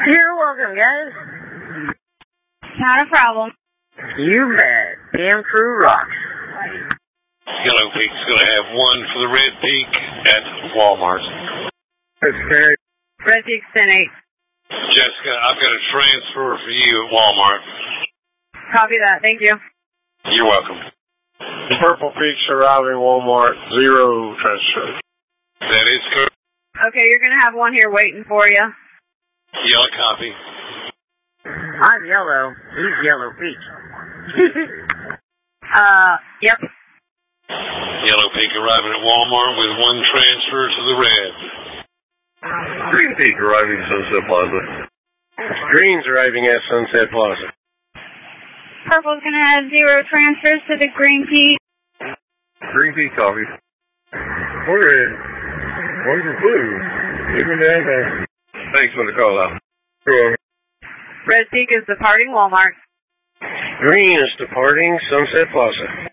You're welcome, guys. Not a problem. You bet. Damn crew rocks. Yellow Peak's going to have one for the Red Peak at Walmart. That's great. Red Peak 10-8. Jessica, I've got a transfer for you at Walmart. Copy that. Thank you. You're welcome. Purple Peak's arriving Walmart, 0 transfer. That is correct. Okay, you're going to have one here waiting for you. Yellow copy. I'm yellow. He's Yellow Peak. Yep. Yellow Peak arriving at Walmart with one transfer to the Red. Green Peak arriving at Sunset Plaza. Green's arriving at Sunset Plaza. Purple's going to have 0 transfers to the Green Peak. Green Peak copy. Red. One's for blue. Even down there. Thanks for the call out. Sure. Red Peak is departing Walmart. Green is departing Sunset Plaza.